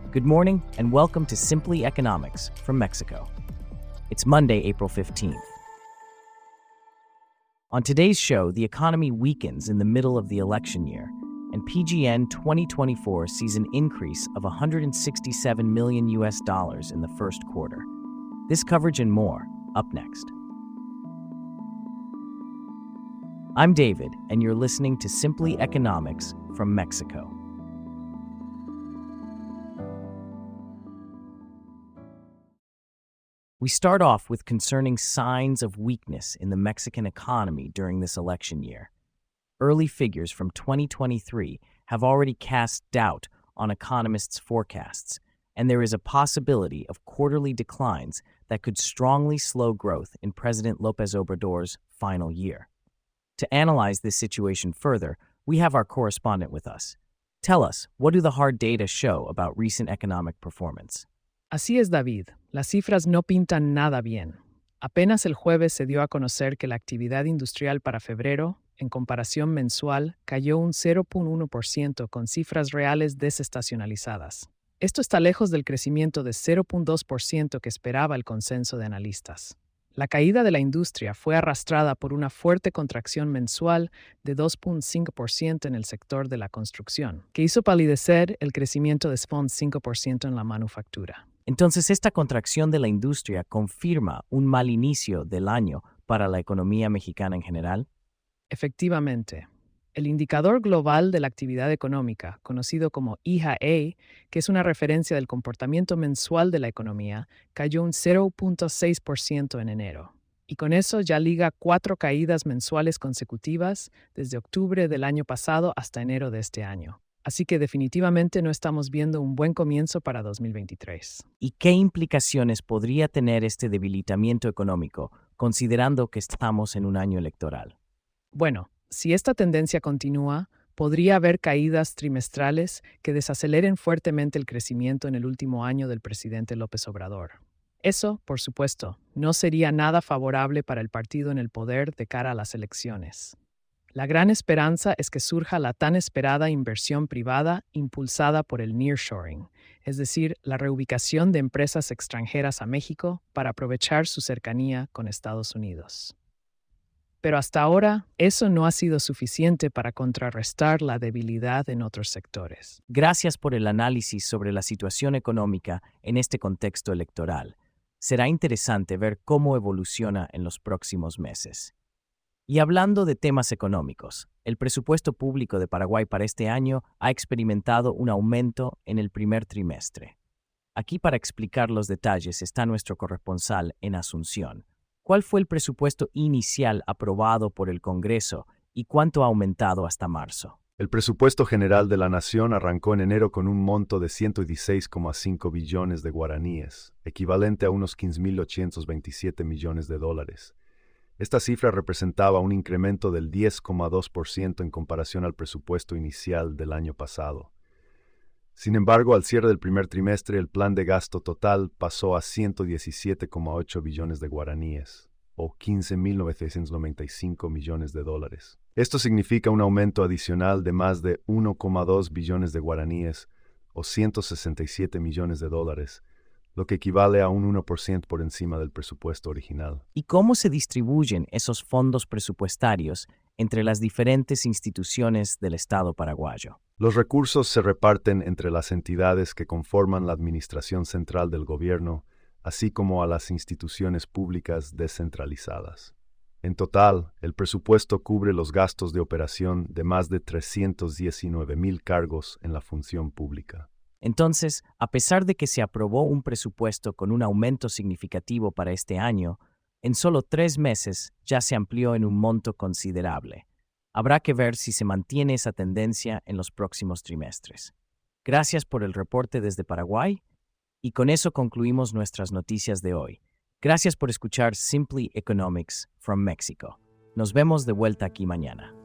Good morning, and welcome to Simply Economics from Mexico. It's Monday, April 15th. On today's show, the economy weakens in the middle of the election year, and PGN 2024 sees an increase of $167 million in the first quarter. This coverage and more, up next. I'm David, and you're listening to Simply Economics from Mexico. We start off with concerning signs of weakness in the Mexican economy during this election year. Early figures from 2023 have already cast doubt on economists' forecasts, and there is a possibility of quarterly declines that could strongly slow growth in President López Obrador's final year. To analyze this situation further, we have our correspondent with us. Tell us, what do the hard data show about recent economic performance? Así es, David. Las cifras no pintan nada bien. Apenas el jueves se dio a conocer que la actividad industrial para febrero, en comparación mensual, cayó un 0.1% con cifras reales desestacionalizadas. Esto está lejos del crecimiento de 0.2% que esperaba el consenso de analistas. La caída de la industria fue arrastrada por una fuerte contracción mensual de 2.5% en el sector de la construcción, que hizo palidecer el crecimiento de 5% en la manufactura. Entonces, ¿esta contracción de la industria confirma un mal inicio del año para la economía mexicana en general? Efectivamente. El indicador global de la actividad económica, conocido como IHA, que es una referencia del comportamiento mensual de la economía, cayó un 0.6% en enero. Y con eso ya liga 4 caídas mensuales consecutivas desde octubre del año pasado hasta enero de este año. Así que definitivamente no estamos viendo un buen comienzo para 2023. ¿Y qué implicaciones podría tener este debilitamiento económico, considerando que estamos en un año electoral? Bueno, si esta tendencia continúa, podría haber caídas trimestrales que desaceleren fuertemente el crecimiento en el último año del presidente López Obrador. Eso, por supuesto, no sería nada favorable para el partido en el poder de cara a las elecciones. La gran esperanza es que surja la tan esperada inversión privada impulsada por el nearshoring, es decir, la reubicación de empresas extranjeras a México para aprovechar su cercanía con Estados Unidos. Pero hasta ahora, eso no ha sido suficiente para contrarrestar la debilidad en otros sectores. Gracias por el análisis sobre la situación económica en este contexto electoral. Será interesante ver cómo evoluciona en los próximos meses. Y hablando de temas económicos, el presupuesto público de Paraguay para este año ha experimentado un aumento en el primer trimestre. Aquí para explicar los detalles está nuestro corresponsal en Asunción. ¿Cuál fue el presupuesto inicial aprobado por el Congreso y cuánto ha aumentado hasta marzo? El presupuesto general de la Nación arrancó en enero con un monto de 116,5 billones de guaraníes, equivalente a unos 15.827 millones de dólares. Esta cifra representaba un incremento del 10,2% en comparación al presupuesto inicial del año pasado. Sin embargo, al cierre del primer trimestre, el plan de gasto total pasó a 117,8 billones de guaraníes, o 15.995 millones de dólares. Esto significa un aumento adicional de más de 1,2 billones de guaraníes, o 167 millones de dólares, lo que equivale a un 1% por encima del presupuesto original. ¿Y cómo se distribuyen esos fondos presupuestarios entre las diferentes instituciones del Estado paraguayo? Los recursos se reparten entre las entidades que conforman la administración central del gobierno, así como a las instituciones públicas descentralizadas. En total, el presupuesto cubre los gastos de operación de más de 319,000 cargos en la función pública. Entonces, a pesar de que se aprobó un presupuesto con un aumento significativo para este año, en solo 3 meses ya se amplió en un monto considerable. Habrá que ver si se mantiene esa tendencia en los próximos trimestres. Gracias por el reporte desde Paraguay, y con eso concluimos nuestras noticias de hoy. Gracias por escuchar Simply Economics from Mexico. Nos vemos de vuelta aquí mañana.